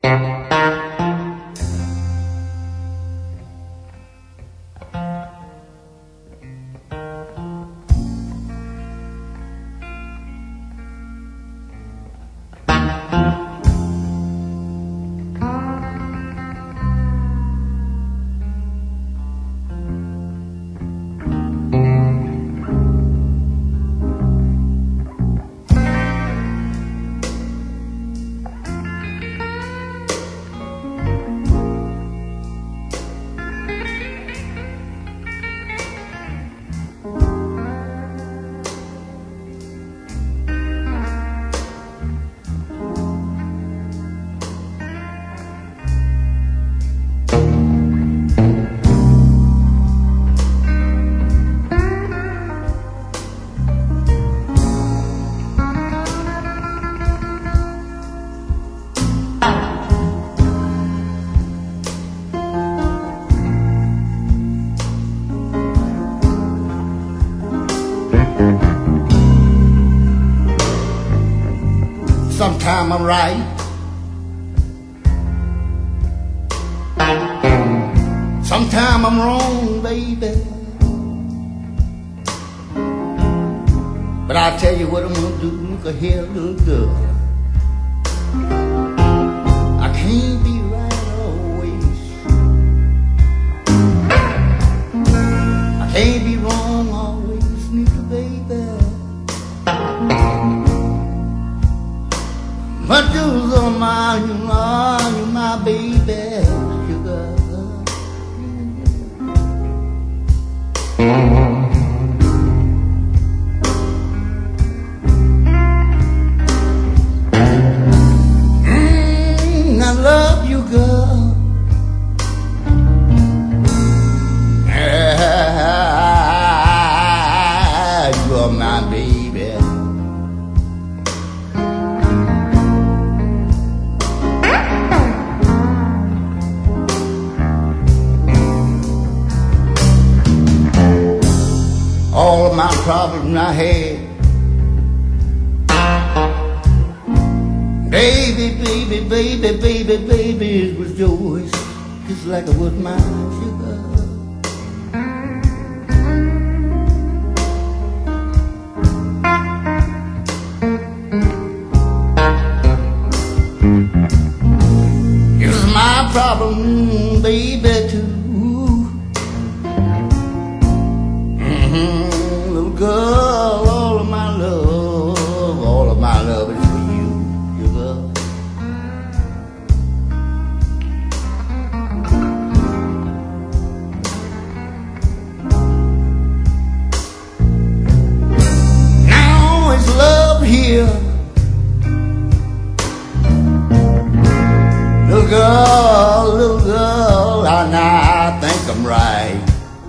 Sometime I'm right, sometime I'm wrong, baby. But I'll tell you what I'm gonna do. Look here, little girl, I can't be right always, I can't be wrong always, neither, baby. But you're my baby, sugar. I love you, girl. You're my baby. All of my problems I had, baby, baby, baby, baby, baby, it was yours, just like it was mine, sugar. It was my problem, baby, too. Little girl, all of my love is for you, sugar. Now it's love here, little girl, I think I'm right.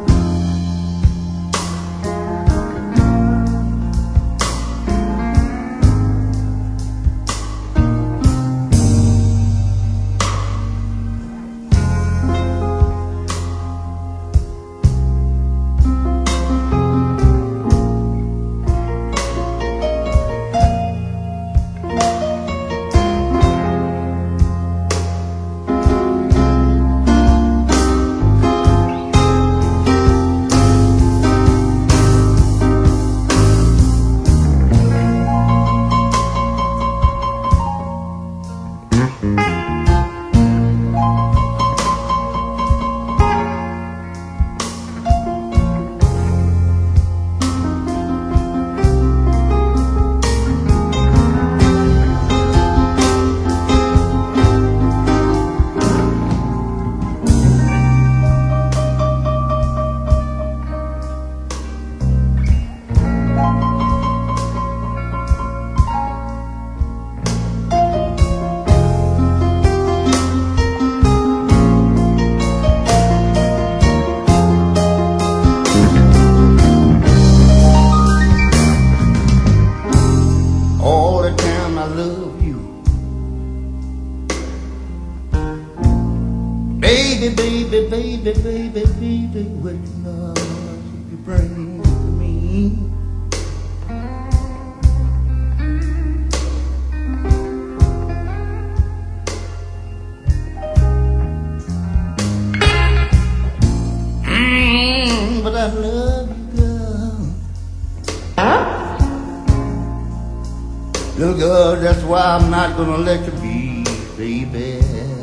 Baby, baby, baby, baby, baby, what love you bring to me? Little girl, that's why I'm not gonna let you be, baby.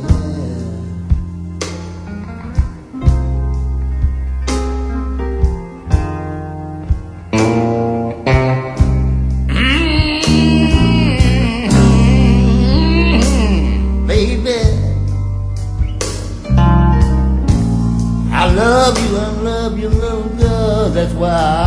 Baby, I love you, little girl. That's why